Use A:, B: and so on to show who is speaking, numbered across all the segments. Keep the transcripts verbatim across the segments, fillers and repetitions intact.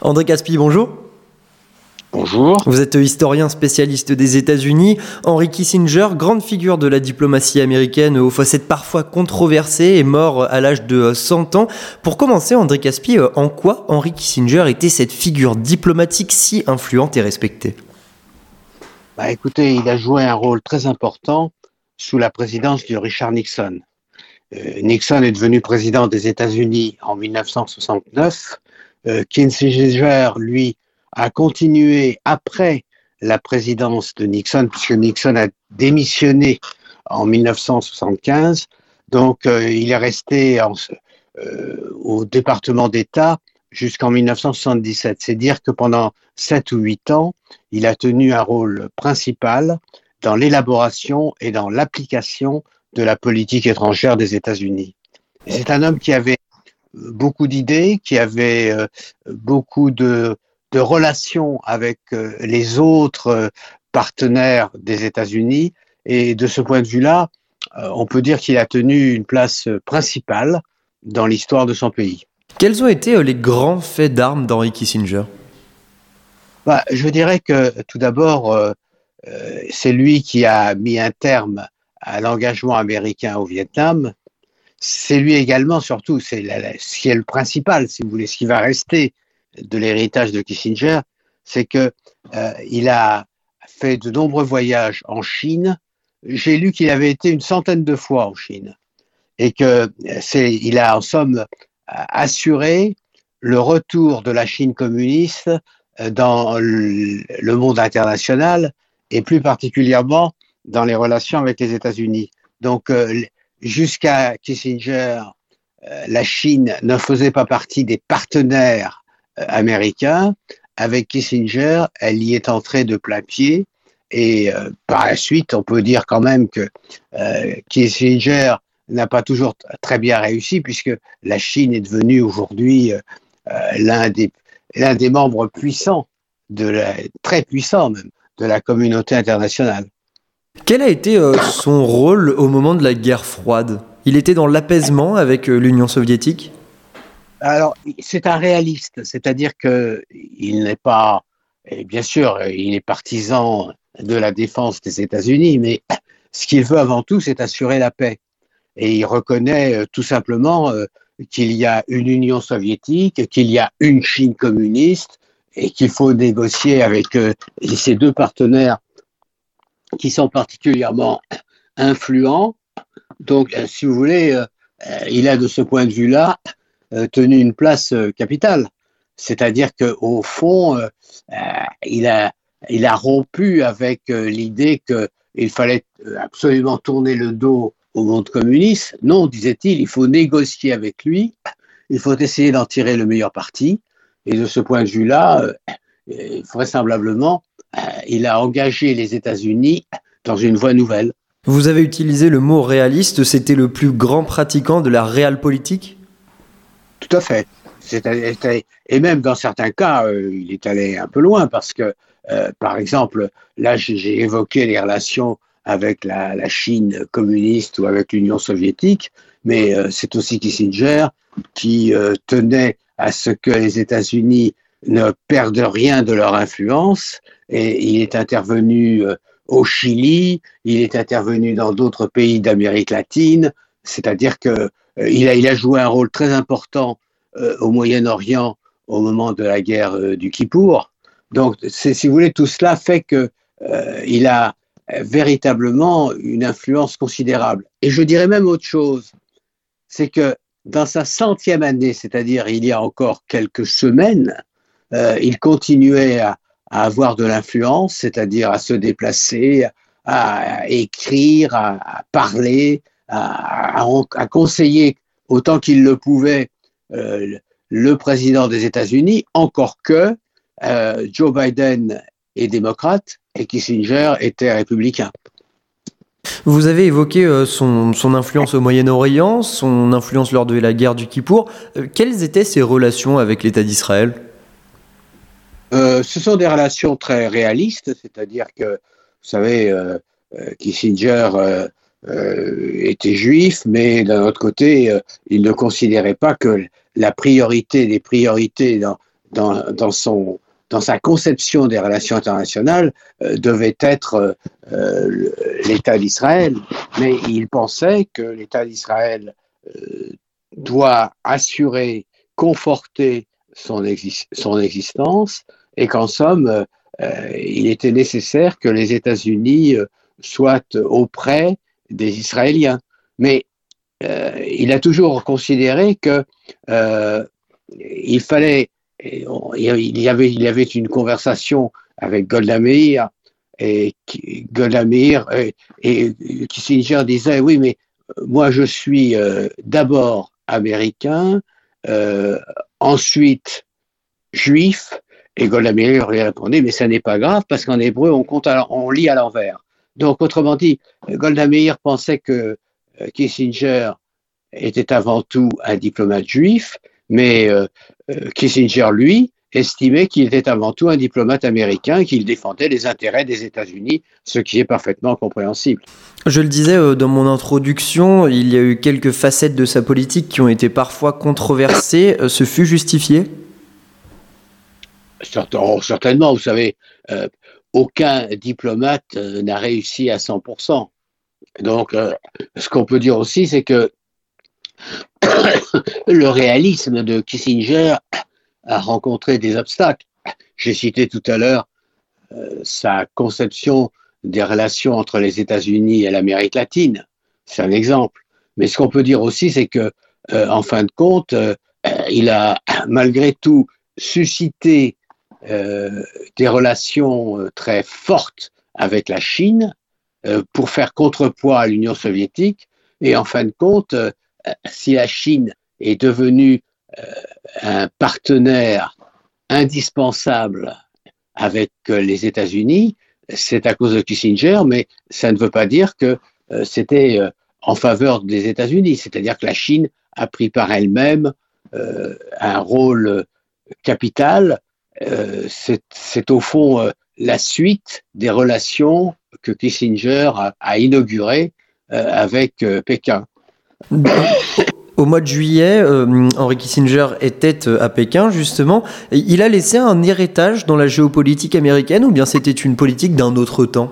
A: André Caspi, bonjour.
B: Bonjour.
A: Vous êtes historien spécialiste des États-Unis. Henry Kissinger, grande figure de la diplomatie américaine aux facettes parfois controversées, est mort à l'âge de cent ans. Pour commencer, André Caspi, en quoi Henry Kissinger était cette figure diplomatique si influente et respectée ?
B: Bah, écoutez, il a joué un rôle très important sous la présidence de Richard Nixon. Euh, Nixon est devenu président des États-Unis en dix-neuf cent soixante-neuf. Euh, Kissinger, lui, a continué après la présidence de Nixon, puisque Nixon a démissionné en dix-neuf cent soixante-quinze. Donc, euh, il est resté en, euh, au département d'État jusqu'en dix-neuf cent soixante-dix-sept. C'est dire que pendant sept ou huit ans, il a tenu un rôle principal dans l'élaboration et dans l'application de la politique étrangère des États-Unis. Et c'est un homme qui avait beaucoup d'idées, qui avait euh, beaucoup de de relations avec euh, les autres euh, partenaires des États-Unis. Et de ce point de vue-là, euh, on peut dire qu'il a tenu une place principale dans l'histoire de son pays.
A: Quels ont été les grands faits d'armes d'Henry Kissinger ?
B: Bah, je dirais que tout d'abord, euh, euh, c'est lui qui a mis un terme à l'engagement américain au Vietnam. C'est lui également, surtout, c'est la, la, ce qui est le principal, si vous voulez, ce qui va rester de l'héritage de Kissinger, c'est que euh, il a fait de nombreux voyages en Chine. J'ai lu qu'il avait été une centaine de fois en Chine et que c'est, il a en somme assuré le retour de la Chine communiste dans le monde international et plus particulièrement dans les relations avec les États-Unis. Donc, euh, jusqu'à Kissinger, euh, la Chine ne faisait pas partie des partenaires américain. Avec Kissinger, elle y est entrée de plein pied et euh, par la suite, on peut dire quand même que euh, Kissinger n'a pas toujours t- très bien réussi puisque la Chine est devenue aujourd'hui euh, l'un des, l'un des membres puissants, de la, très puissants même, de la communauté internationale.
A: Quel a été euh, son rôle au moment de la guerre froide ? Il était dans l'apaisement avec euh, l'Union soviétique ?
B: Alors, c'est un réaliste, c'est-à-dire qu'il n'est pas, et bien sûr, il est partisan de la défense des États-Unis, mais ce qu'il veut avant tout, c'est assurer la paix. Et il reconnaît tout simplement qu'il y a une Union soviétique, qu'il y a une Chine communiste, et qu'il faut négocier avec ces deux partenaires qui sont particulièrement influents. Donc, si vous voulez, il a de ce point de vue-là tenu une place euh, capitale. C'est-à-dire qu'au fond, euh, il, a, il a rompu avec euh, l'idée qu'il fallait absolument tourner le dos au monde communiste. Non, disait-il, il faut négocier avec lui, il faut essayer d'en tirer le meilleur parti. Et de ce point de vue-là, euh, vraisemblablement, euh, il a engagé les États-Unis dans une voie nouvelle.
A: Vous avez utilisé le mot réaliste, c'était le plus grand pratiquant de la réalpolitik ?
B: Tout à fait. C'est, et même dans certains cas, euh, il est allé un peu loin parce que, euh, par exemple, là, j'ai, j'ai évoqué les relations avec la, la Chine communiste ou avec l'Union soviétique, mais euh, c'est aussi Kissinger qui euh, tenait à ce que les États-Unis ne perdent rien de leur influence, et il est intervenu euh, au Chili, il est intervenu dans d'autres pays d'Amérique latine, c'est-à-dire que Il a, il a joué un rôle très important euh, au Moyen-Orient au moment de la guerre euh, du Kippour. Donc, c'est, si vous voulez, tout cela fait qu'il euh, a véritablement une influence considérable. Et je dirais même autre chose, c'est que dans sa centième année, c'est-à-dire il y a encore quelques semaines, euh, il continuait à, à avoir de l'influence, c'est-à-dire à se déplacer, à, à écrire, à, à parler, À, à, à conseiller autant qu'il le pouvait euh, le président des États-Unis, encore que euh, Joe Biden est démocrate et Kissinger était républicain.
A: Vous avez évoqué euh, son, son influence au Moyen-Orient, son influence lors de la guerre du Kippour. Euh, quelles étaient ses relations avec l'État d'Israël ?
B: euh, Ce sont des relations très réalistes, c'est-à-dire que, vous savez, euh, euh, Kissinger euh, Euh, était juif, mais d'un autre côté, euh, il ne considérait pas que la priorité des priorités dans, dans, dans, son, dans sa conception des relations internationales, euh, devait être euh, l'État d'Israël, mais il pensait que l'État d'Israël euh, doit assurer, conforter son, exi- son existence, et qu'en somme, euh, il était nécessaire que les États-Unis euh, soient auprès des Israéliens. Mais euh, il a toujours considéré que euh, il fallait, il y avait, il y avait une conversation avec Golda Meir, et Golda Meir et, et Kissinger disait oui, mais moi je suis euh, d'abord américain, euh, ensuite juif, et Golda Meir lui répondait mais ça n'est pas grave parce qu'en hébreu on compte, à, on lit à l'envers. Donc autrement dit, Golda Meir pensait que Kissinger était avant tout un diplomate juif, mais euh, Kissinger, lui, estimait qu'il était avant tout un diplomate américain, qu'il défendait les intérêts des États-Unis, ce qui est parfaitement compréhensible.
A: Je le disais dans mon introduction, il y a eu quelques facettes de sa politique qui ont été parfois controversées. Ce fut justifié ?
B: Certainement, vous savez, euh, aucun diplomate euh, n'a réussi à cent pour cent. Donc, euh, ce qu'on peut dire aussi, c'est que le réalisme de Kissinger a rencontré des obstacles. J'ai cité tout à l'heure euh, sa conception des relations entre les États-Unis et l'Amérique latine. C'est un exemple. Mais ce qu'on peut dire aussi, c'est que, euh, en fin de compte, euh, il a malgré tout suscité euh, des relations euh, très fortes avec la Chine euh, pour faire contrepoids à l'Union soviétique. Et en fin de compte, euh, si la Chine est devenue euh, un partenaire indispensable avec euh, les États-Unis, c'est à cause de Kissinger, mais ça ne veut pas dire que euh, c'était euh, en faveur des États-Unis. C'est-à-dire que la Chine a pris par elle-même euh, un rôle capital. Euh, c'est, c'est au fond euh, la suite des relations que Kissinger a, a inaugurées euh, avec euh, Pékin.
A: Au mois de juillet, euh, Henry Kissinger était à Pékin, justement. Il a laissé un héritage dans la géopolitique américaine, ou bien c'était une politique d'un autre temps ?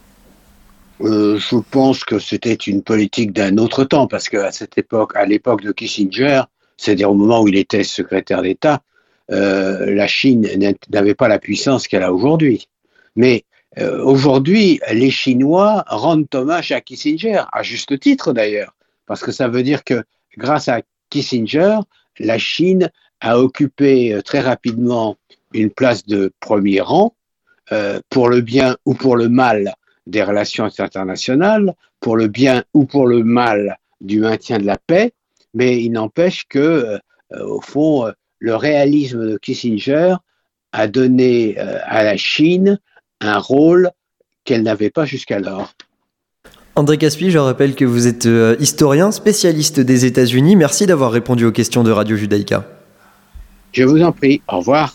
B: euh, Je pense que c'était une politique d'un autre temps, parce qu'à cette époque, à l'époque de Kissinger, c'est-à-dire au moment où il était secrétaire d'État, euh, la Chine n'avait pas la puissance qu'elle a aujourd'hui. Mais euh, aujourd'hui, les Chinois rendent hommage à Kissinger, à juste titre d'ailleurs, parce que ça veut dire que grâce à Kissinger, la Chine a occupé très rapidement une place de premier rang, euh, pour le bien ou pour le mal des relations internationales, pour le bien ou pour le mal du maintien de la paix, mais il n'empêche que, euh, au fond, euh, le réalisme de Kissinger a donné euh, à la Chine un rôle qu'elle n'avait pas jusqu'alors.
A: André Caspi, je rappelle que vous êtes euh, historien, spécialiste des États-Unis. Merci d'avoir répondu aux questions de Radio Judaïka.
B: Je vous en prie. Au revoir.